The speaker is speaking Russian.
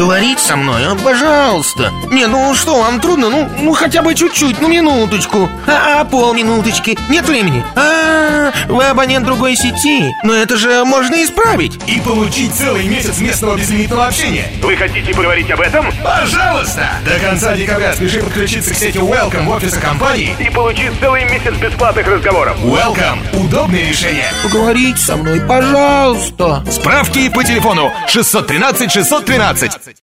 Поговорить со мной, пожалуйста. Не, ну что, вам трудно? Ну хотя бы чуть-чуть, минуточку. Полминуточки. Нет времени. Вы абонент другой сети. Но это же можно исправить. И получить целый месяц местного безлимитного общения. Вы хотите поговорить об этом? Пожалуйста! До конца декабря спеши подключиться к сети Welcome в офисы компании и получить целый месяц бесплатных разговоров. Welcome. Удобное решение. Поговорить со мной, пожалуйста. Справки по телефону 613 613.